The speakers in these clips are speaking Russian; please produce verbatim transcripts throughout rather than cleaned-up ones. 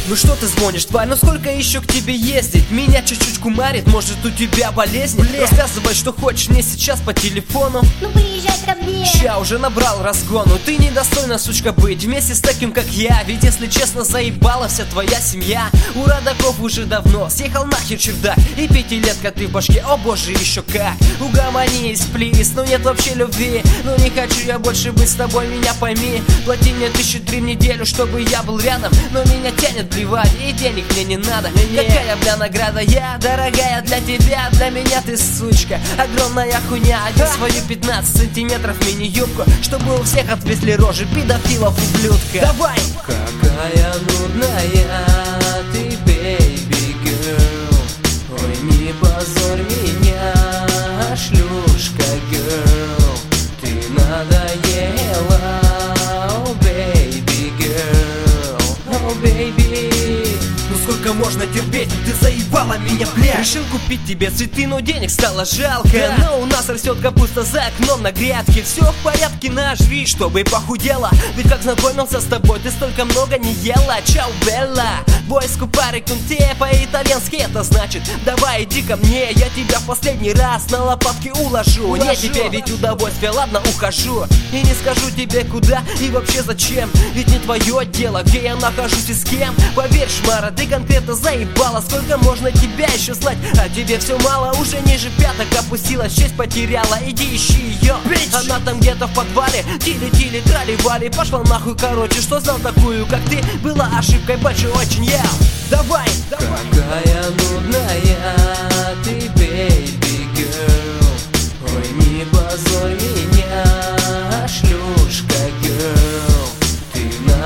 Ну что ты звонишь, тварь, ну сколько еще к тебе ездить? Меня чуть-чуть кумарит, может у тебя болезнь? Рассказывай, что хочешь мне сейчас по телефону. Ну приезжай ко мне. Ща уже набрал разгону. Ты недостойна, сучка, быть вместе с таким, как я. Ведь если честно, заебала вся твоя семья. У родаков уже давно съехал нахер чердак. И пятилетка ты в башке, о боже, еще как. Угомонись, плиз, ну нет вообще любви. Ну не хочу я больше быть с тобой, меня пойми. Плати мне тысячу три в неделю, чтобы я был рядом. Но меня тянет плевать, и денег мне не надо. Какая, бля, награда я, дорогая, для тебя. Для меня ты сучка, огромная хуйня. Одень свою пятнадцать сантиметров мини-юбку, чтобы у всех отвезли рожи педофилов, ублюдка. Давай! Какая нудная ты, baby girl. Ой, не позорь меня, шлюшка girl. Ты надоела, oh baby girl, oh baby. Ну сколько можно терпеть, ты заебала меня, бля. Решил купить тебе цветы, но денег стало жалко, да. Но у нас растет капуста за окном на грядке. Все в порядке, наш вид, чтобы похудела. Ведь как знакомился с тобой, ты столько много не ела. Чау, Белла, бой скупари кунте. По-итальянски это значит давай иди ко мне, я тебя в последний раз на лопатки уложу, уложу. Не тебе ведь удовольствие, ладно, ухожу. И не скажу тебе куда и вообще зачем. Ведь не твое дело, где я нахожусь и с кем. Поверь, шмара, ты конкретно заебала. Сколько можно тебя еще слать, а тебе все мало. Уже ниже пяток опустилась, честь потеряла. Иди ищи ее, она там где-то в подвале. Тили-тили, трали-вали, пошла нахуй, короче. Что знал такую, как ты, была ошибкой большой очень, я. Давай, давай. Какая нудная ты, baby girl. Ой, не позорь меня, шлюшка girl. Ты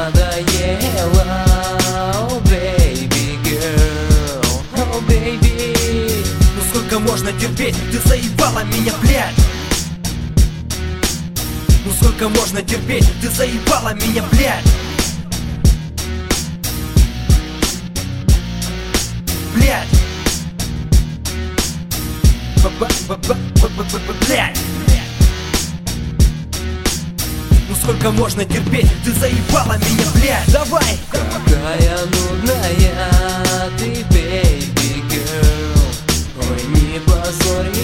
надоела, oh baby girl, oh baby. Ну сколько можно терпеть, ты заебала меня, блядь. Ну сколько можно терпеть, ты заебала меня, блядь. Блядь. Блядь. Ну сколько можно терпеть, ты заебала меня, блядь. Давай. Какая нудная ты, baby girl. Ой, не позорь